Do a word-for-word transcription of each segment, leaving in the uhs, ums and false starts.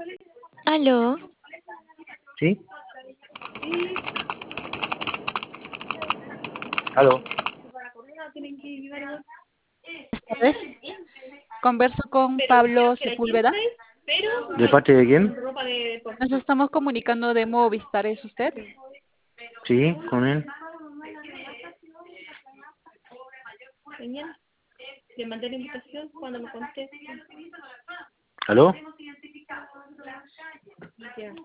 ¿Aló? ¿Sí? ¿Aló? Buenas tardes. Converso con Pablo Sepúlveda. ¿De parte de quién? Nos estamos comunicando de Movistar, ¿es usted? Sí, con él. Le mandé la invitación cuando me conteste. ¿Aló? Ya.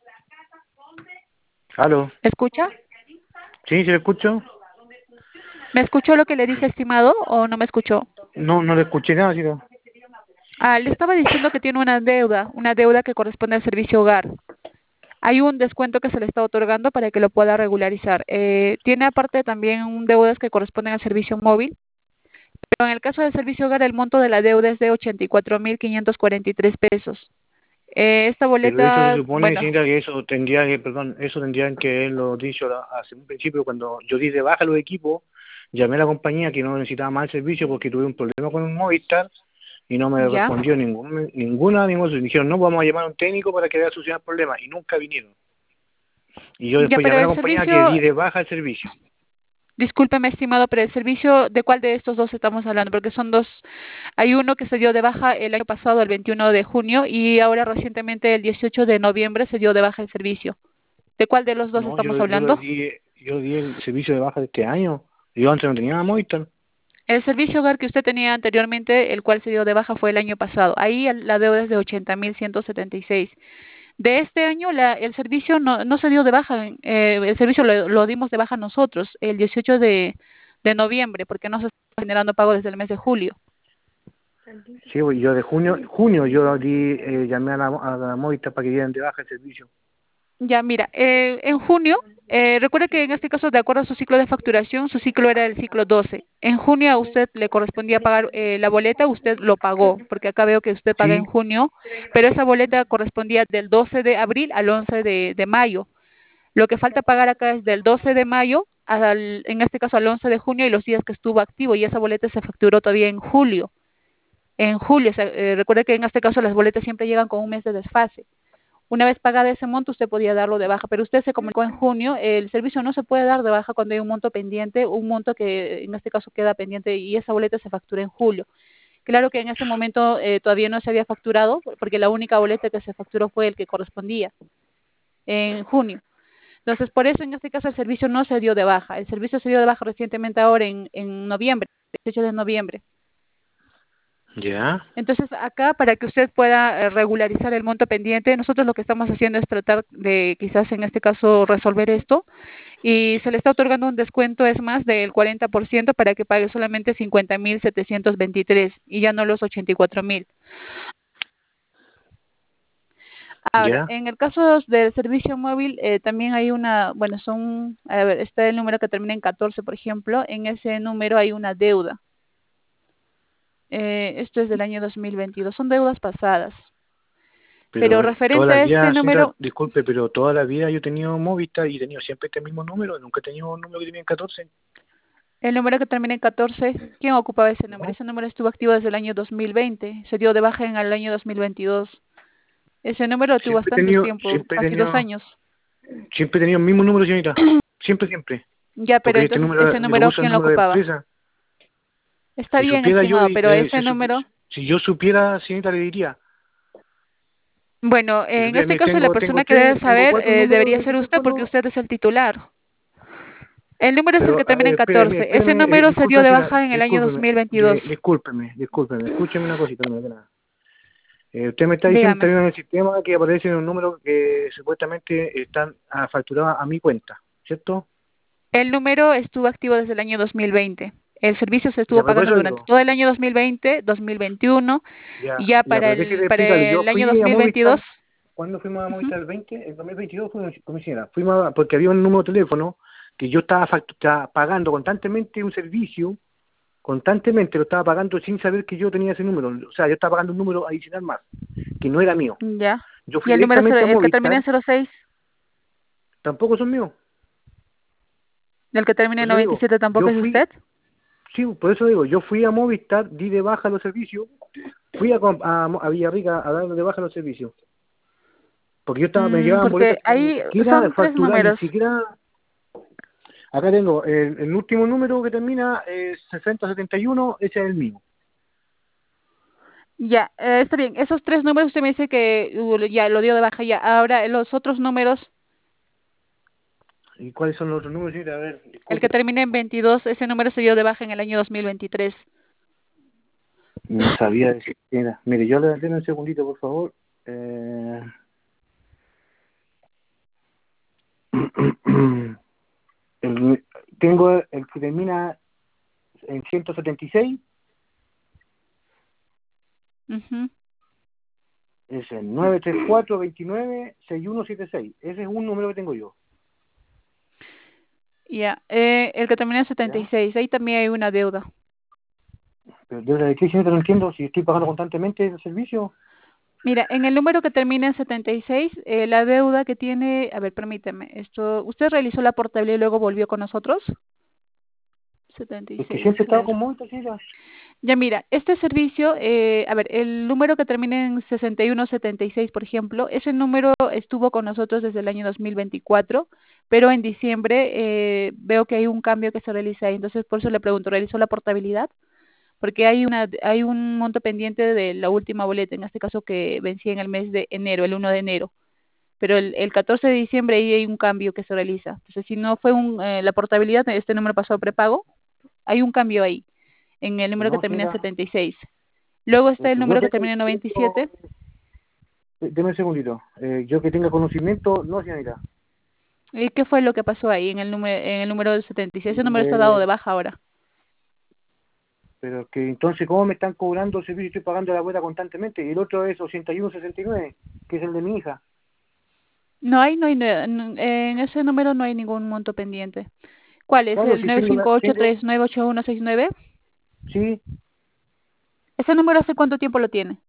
¿Aló? ¿Escucha? ¿Sí, se le escucho? ¿Me escuchó lo que le dije, estimado, o no me escuchó? No, no le escuché nada, chica. Ah, le estaba diciendo que tiene una deuda, una deuda que corresponde al servicio hogar. Hay un descuento que se le está otorgando para que lo pueda regularizar. Eh, tiene aparte también deudas que corresponden al servicio móvil, pero en el caso del servicio hogar el monto de la deuda es de ochenta y cuatro mil quinientos cuarenta y tres pesos. Eh, esta Pero eso se boleta, supone, bueno, señora, que eso tendría que, perdón, eso tendrían que haberlo dicho la- hace un principio, cuando yo di de baja los equipos, llamé a la compañía que no necesitaba más el servicio porque tuve un problema con un Movistar y no me ya. respondió ningún, ninguna, ninguna. Dijeron, no, vamos a llamar a un técnico para que vea solucionar el problema y nunca vinieron. Y yo Ya, después pero llamé a la el compañía que servicio, di de baja el servicio. discúlpeme, estimado, pero el servicio, ¿de cuál de estos dos estamos hablando? Porque son dos. Hay uno que se dio de baja el año pasado, el veintiuno de junio, y ahora recientemente, el dieciocho de noviembre, se dio de baja el servicio. ¿De cuál de los dos No, estamos yo, yo hablando? di, yo di el servicio de baja de este año. Yo antes no tenía Movistar. El servicio hogar que usted tenía anteriormente, el cual se dio de baja, fue el año pasado. Ahí el- la deuda es de ochenta mil ciento setenta y seis. De este año, la, el servicio no, no se dio de baja. Eh, el servicio lo, lo dimos de baja nosotros, el dieciocho de, de noviembre, porque no se está generando pago desde el mes de julio. Sí, pues, yo de junio, junio yo di, eh, llamé a la, a la Movistar para que dieran de baja el servicio. Ya, mira, eh, en junio, eh, recuerde que en este caso, de acuerdo a su ciclo de facturación, su ciclo era el ciclo doce. En junio a usted le correspondía pagar eh, la boleta, usted lo pagó, porque acá veo que usted paga en Sí, junio, pero esa boleta correspondía del doce de abril al once de, de mayo. Lo que falta pagar acá es del doce de mayo, al, en este caso al once de junio y los días que estuvo activo, y esa boleta se facturó todavía en julio. En julio, se- eh, recuerde que en este caso las boletas siempre llegan con un mes de desfase. Una vez pagada ese monto, usted podía darlo de baja, pero usted se comunicó en junio, el servicio no se puede dar de baja cuando hay un monto pendiente, un monto que en este caso queda pendiente y esa boleta se factura en julio. Claro que en ese momento eh, todavía no se había facturado, porque la única boleta que se facturó fue el que correspondía en junio. Entonces, por eso en este caso el servicio no se dio de baja. El servicio se dio de baja recientemente ahora en, en noviembre, dieciocho de noviembre. ya. Entonces, acá para que usted pueda eh, regularizar el monto pendiente, nosotros lo que estamos haciendo es tratar de quizás en este caso resolver esto y se le está otorgando un descuento, es más, del cuarenta por ciento para que pague solamente cincuenta mil setecientos veintitrés y ya no los ochenta y cuatro mil. Ahora, Ya. en el caso del servicio móvil, eh, también hay una, bueno, son, a ver, está el número que termina en catorce, por ejemplo, en ese número hay una deuda. Eh, esto es del año dos mil veintidós, son deudas pasadas. Pero Pero eh, toda referente la a este vida, señora, número, disculpe, pero toda la vida yo he tenido Movistar y he tenido siempre este mismo número. Nunca he tenido un número que termine en catorce. el número que termina en catorce, ¿quién ocupaba ese número? ¿No? Ese número estuvo activo desde el año dos mil veinte, se dio de baja en el año dos mil veintidós. Ese número lo tuvo Siempre he bastante tenido, tiempo, siempre he casi dos tenido, años. siempre he tenido el mismo número, señorita. Siempre, siempre. Ya, pero Porque este entonces, número ¿ese yo lo número uso el quién lo número de ocupaba? empresa. Está Si bien, supiera yo, estimado, pero eh, ese si, supi- número, si yo supiera, señorita, le diría. bueno, Si en supiera, este me- caso la tengo, tengo persona que tres, debe tengo saber cuatro eh, números debería de ser usted porque teléfono. usted es el titular. El número es el Pero, que a termina ver, en espéreme, catorce. Ese espéreme, eh, número se dio disculpe, de señora, baja en el año discúlpeme, dos mil veintidós. de- discúlpeme, discúlpeme, escúcheme una cosita, no me da nada. Eh, usted me está diciendo Dígame. también en el sistema que aparece un número que supuestamente están ah, facturados a mi cuenta, ¿cierto? El número estuvo activo desde el año dos mil veinte. El servicio se Ya, estuvo pero por pagando eso durante digo, todo el año dos mil veinte, dos mil veintiuno ya, y ya ya, para pero déjeme el para explicarle, yo el año fui a dos mil veintidós. Movistar, ¿cuándo fuimos a Ujú. Movistar el veinte? El dos mil veintidós fuimos con mi señora, fuimos a- porque había un número de teléfono que yo estaba, factu- estaba pagando constantemente un servicio, constantemente lo estaba pagando sin saber que yo tenía ese número, o sea, yo estaba pagando un número adicional más, que no era mío. Ya. Yo Y fui el número cero- directamente a el que termina Movistar, en cero seis, tampoco son míos, el que termina por en eso noventa y digo, siete tampoco yo es fui, usted. sí, por eso digo, yo fui a Movistar, di de baja los servicios, fui a, com- a, Mo- a Villarrica a dar de baja los servicios. Porque yo estaba, me Mm, llegaban porque boletas que ni ahí siquiera son tres facturar, ni números. siquiera... Acá tengo el, el último número que termina es sesenta setenta y uno, ese es el mío. Ya, eh, está bien. Esos tres números usted me dice que uh, ya lo dio de baja ya. Ahora, los otros números, ¿Y cuáles son los otros números? Señorita? A ver, el que disculpe. termina en veintidós, ese número se dio de baja en el año dos mil veintitrés. No sabía decir. Mira, mire, yo le doy un segundito, por favor. Eh... el, tengo el que termina en ciento setenta y seis, Ujú. es el nueve tres cuatro dos nueve seis uno siete seis. Ese es un número que tengo yo. Ya, eh, el que termina en setenta y ¿Ya? seis, ahí también hay una deuda. Pero ¿deuda de qué, señorita? No entiendo. Si estoy pagando constantemente el servicio. Mira, en el número que termina en setenta y seis, eh, la deuda que tiene, a ver, permíteme, esto, ¿usted realizó la portabilidad y luego volvió con nosotros? Es que setenta y seis, siempre he estado claro. con Movistar, señora. Ya mira, este servicio, eh, a ver, el número que termina en sesenta y uno setenta y seis, por ejemplo, ese número estuvo con nosotros desde el año dos mil veinticuatro, pero en diciembre eh, veo que hay un cambio que se realiza ahí, entonces por eso le pregunto, ¿realizó la portabilidad? Porque hay una hay un monto pendiente de la última boleta, en este caso que vencía en el mes de enero, el uno de enero, pero el, el catorce de diciembre ahí hay un cambio que se realiza. Entonces, si no fue un, eh, la portabilidad, este número pasó a prepago, hay un cambio ahí, en el número que No, termina en señora. setenta y seis. Luego está Es el que yo número que tengo termina en noventa y conocimiento. siete. eh, Deme un segundito. Eh, yo que tenga conocimiento, no, señorita. ¿Y qué fue lo que pasó ahí en el número, en el número del setenta y seis? Ese número está dado Eh, de baja ahora. pero que entonces, ¿cómo me están cobrando el servicio? Estoy pagando la cuota constantemente. Y el otro es ochenta y uno sesenta y nueve, que es el de mi hija. No hay, no hay, no- en ese número no hay ningún monto pendiente. ¿Cuál es? Claro, ¿El si nueve tengo, la, cinco ocho tengo, tres nueve ocho uno seis nueve? sí, ¿Ese número hace cuánto tiempo lo tiene?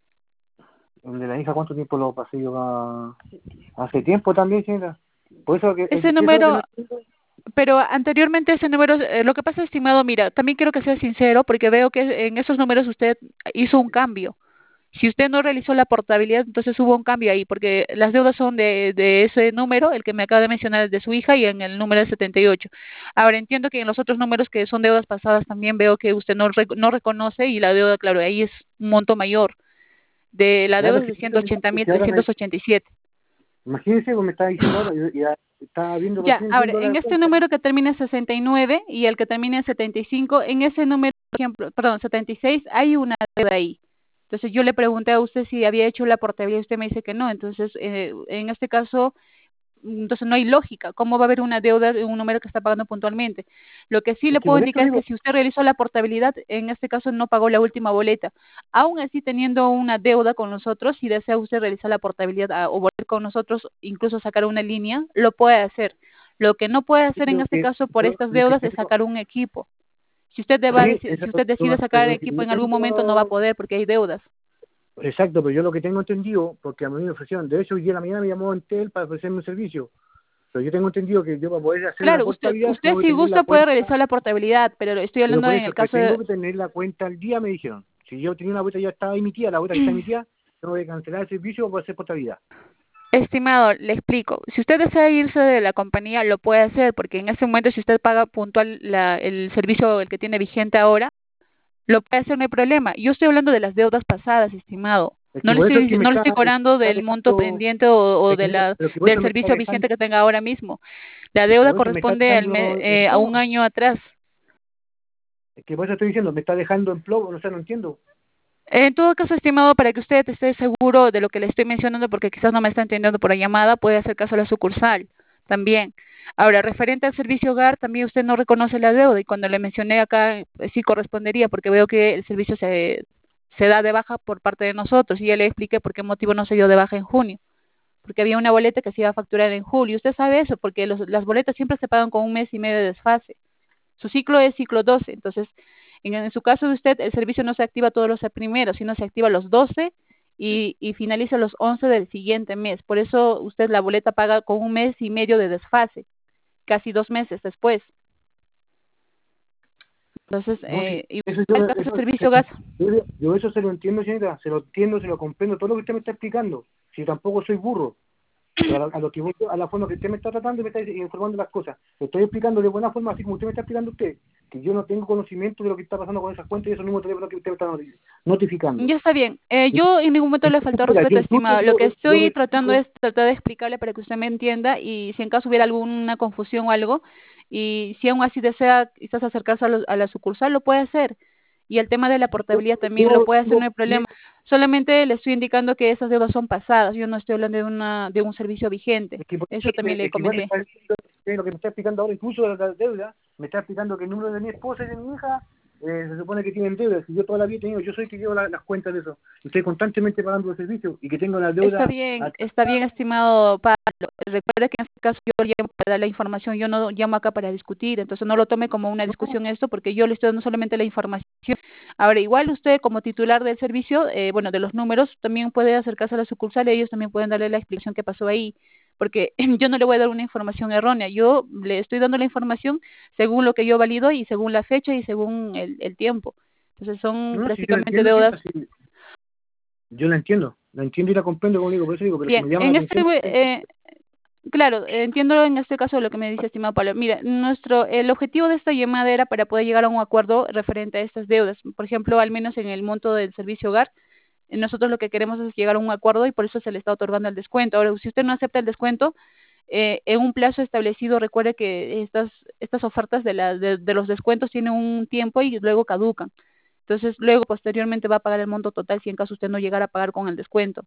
el de la hija, ¿cuánto tiempo lo pasé yo? a- Hace tiempo también, señora. Por eso que, Ese eh, ¿qué es lo que no número, entiendo? pero anteriormente ese número, eh, lo que pasa, estimado, mira, también quiero que sea sincero porque veo que en esos números usted hizo un cambio. Si usted no realizó la portabilidad, entonces hubo un cambio ahí, porque las deudas son de, de ese número, el que me acaba de mencionar de su hija, y en el número de setenta y ocho. Ahora entiendo que en los otros números que son deudas pasadas también veo que usted no, rec- no reconoce y la deuda, claro, ahí es un monto mayor. De la Claro, deuda es es que, de ciento ochenta mil que ahora me, trescientos ochenta y siete. imagínese como me está diciendo ahora, yo ya estaba viendo Ya, recién ahora, viendo en la este cuenta. número que termina en sesenta y nueve y el que termina en setenta y cinco, en ese número, por ejemplo, perdón, setenta y seis, hay una deuda ahí. Entonces yo le pregunté a usted si había hecho la portabilidad y usted me dice que no. Entonces, eh, en este caso, entonces no hay lógica. ¿Cómo va a haber una deuda de un número que está pagando puntualmente? Lo que sí Es le que puedo por eso indicar es digo, que si usted realizó la portabilidad, en este caso no pagó la última boleta. Aún así, teniendo una deuda con nosotros, si desea usted realizar la portabilidad ah, o volver con nosotros, incluso sacar una línea, lo puede hacer. Lo que no puede sí, hacer en pero este que caso por yo estas lo que deudas es tengo, sacar un equipo. Si usted, deba, sí, deci- eso si es usted decide lo sacar pero que equipo yo en algún momento, no va a tengo, poder porque hay deudas. exacto, pero yo lo que tengo entendido, porque a mí me ofrecieron, de hecho hoy día en la mañana me llamó Entel para ofrecerme un servicio, pero yo tengo entendido que yo para poder hacer una Claro, usted, portabilidad usted tengo que si tener la gusta puede cuenta, realizar la portabilidad, pero estoy pero hablando por en el eso, que caso tengo de... que tener la cuenta al día, me dijeron. Si yo tenía una cuenta ya estaba emitida, la cuenta que está emitida, tengo que cancelar el servicio para hacer portabilidad. Estimado, le explico. Si usted desea irse de la compañía, lo puede hacer, porque en ese momento, si usted paga puntual la, el servicio, el que tiene vigente ahora, lo puede hacer, no hay problema. Yo estoy hablando de las deudas pasadas, estimado. Es No que le por eso es estoy, que dic- me no le está, estoy me cobrando está del monto dejando, pendiente o, o es de que mira, la, pero que por del eso me está servicio vigente dejando, que tenga ahora mismo. La pero deuda por eso me está corresponde al me- dejando en eh, a un plomo. año atrás. Es que por eso estoy diciendo, me está dejando en plomo, no sé, no entiendo. En todo caso, estimado, para que usted esté seguro de lo que le estoy mencionando, porque quizás no me está entendiendo por la llamada, puede hacer caso a la sucursal también. Ahora, referente al servicio hogar, también usted no reconoce la deuda y cuando le mencioné acá, eh, sí correspondería, porque veo que el servicio se, se da de baja por parte de nosotros y ya le expliqué por qué motivo no se dio de baja en junio, porque había una boleta que se iba a facturar en julio. Usted sabe eso, porque los- las boletas siempre se pagan con un mes y medio de desfase. Su ciclo es ciclo doce, entonces, en, en su caso de usted, el servicio no se activa todos los primeros, sino se activa los doce y, y finaliza los once del siguiente mes. Por eso usted la boleta paga con un mes y medio de desfase, casi dos meses después. Entonces, No, sí, eh, y eso en yo, el caso eso, de servicio gas, yo, yo eso se lo entiendo, señora, se lo entiendo, se lo comprendo, todo lo que usted me está explicando. Si tampoco soy burro. Pero a, la- a lo que voy yo, a la forma que usted me está tratando y me está informando las cosas, le estoy explicando de buena forma, así como usted me está explicando usted, que yo no tengo conocimiento de lo que está pasando con esas cuentas y esos números de teléfono que usted me está noti- notificando. Ya está bien. Eh, yo en ningún momento le faltó Mira, respeto, yo incluso estimado. Lo yo, que yo estoy me tratando explico, es tratar de explicarle para que usted me entienda y si en caso hubiera alguna confusión o algo, y si aún así desea quizás acercarse a, los- a la sucursal, lo puede hacer. Y el tema de la yo, portabilidad también lo yo puede hacer, no tengo hay problema. Solamente le estoy indicando que esas deudas son pasadas. Yo no estoy hablando de una de un servicio vigente. es que, por eso Eso también le es que igual me comenté. está diciendo, eh, lo que me está explicando ahora, incluso de la deuda, me está explicando que el número de mi esposa y de mi hija eh, se supone que tienen deudas, y yo toda la vida he tenido, yo soy el que llevo la- las cuentas de eso, y estoy constantemente pagando los servicios, y que tengo la Está deuda bien, al- está bien, estimado Pablo. Recuerde que en este caso yo llamo para dar la información, yo no llamo acá para discutir, entonces no lo tome como una discusión esto, porque yo le estoy dando solamente la información. Ahora, igual usted como titular del servicio, eh, bueno, de los números, también puede acercarse a la sucursal y ellos también pueden darle la explicación que pasó ahí, porque yo no le voy a dar una información errónea, yo le estoy dando la información según lo que yo valido y según la fecha y según el, el tiempo. Entonces son No, si yo la prácticamente entiendo, deudas. señora, si yo la entiendo, la entiendo y la comprendo, como digo, por eso digo, pero es que Bien, me llama la en este, atención. eh, claro, entiendo en este caso lo que me dice estimado Pablo. Mira, nuestro, el objetivo de esta llamada era para poder llegar a un acuerdo referente a estas deudas. Por ejemplo, al menos en el monto del servicio hogar, eh, nosotros lo que queremos es llegar a un acuerdo y por eso se le está otorgando el descuento. Ahora, si usted no acepta el descuento, eh, en un plazo establecido, recuerde que estas, estas ofertas de, la, de, de los descuentos tienen un tiempo y luego caducan. Entonces, luego, posteriormente, va a pagar el monto total si en caso usted no llegara a pagar con el descuento.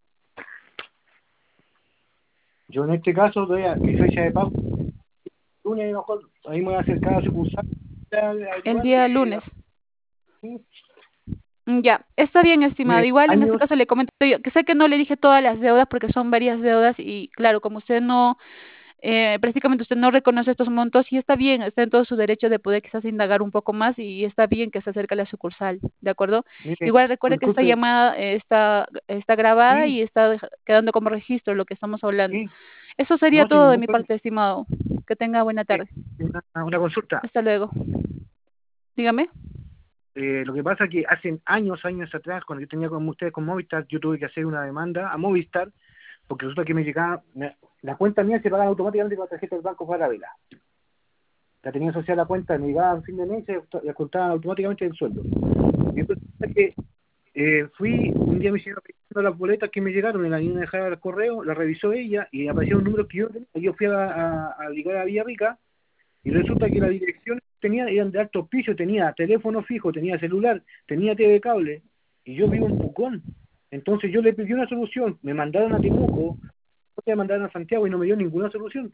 Yo en este caso, doy a mi fecha de pago, lunes, a lo mejor, ahí me voy a acercar a la sucursal, a El averiguar, día y lunes. así, Mm, Ya, está bien, estimado. mire, Igual en este años, caso le comento yo, que sé que no le dije todas las deudas porque son varias deudas y claro, como usted no, eh, prácticamente usted no reconoce estos montos y está bien, está en todo su derecho de poder quizás indagar un poco más y está bien que se acerque a la sucursal, ¿de acuerdo? mire, Igual recuerde que esta disculpe, llamada eh, está, está grabada sí, y está deja- quedando como registro lo que estamos hablando. sí, Eso sería no, sin todo de ningún mi problema. parte, estimado. Que tenga buena Eh, tarde. Una, una consulta. Hasta luego. Dígame. Eh, lo que pasa es que hace años, años atrás, cuando yo tenía con ustedes con Movistar, yo tuve que hacer una demanda a Movistar, porque resulta que me llegaba, me- la cuenta mía se pagaba automáticamente con la tarjeta del Banco Falabella. La tenía asociada a la cuenta, me llegaba a fin de mes y se descontaban automáticamente el sueldo. Y entonces que eh, fui, un día me hicieron revisando las boletas que me llegaron, me las iban a dejar al correo, la revisó ella y aparecieron números que yo tenía. Yo fui a, a, a ligar a Villarrica y resulta que la dirección que tenía eran de alto piso, tenía teléfono fijo, tenía celular, tenía T V cable y yo vivo en Pucón. Entonces yo le pedí una solución, me mandaron a Temuco, me mandaron a Santiago y no me dio ninguna solución.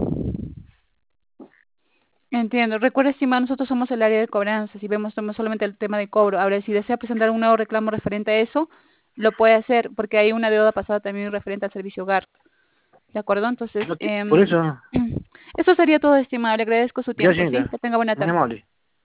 Entiendo. Recuerde, estimado, nosotros somos el área de cobranzas y vemos tomamos solamente el tema de cobro. Ahora, si desea presentar un nuevo reclamo referente a eso, lo puede hacer porque hay una deuda pasada también referente al servicio hogar. ¿De acuerdo? Entonces, No, que- Por eh, eso, eso sería todo, estimado. Le agradezco su tiempo, gracias, ¿sí? señorita. Que tenga buena Muy tarde. amable.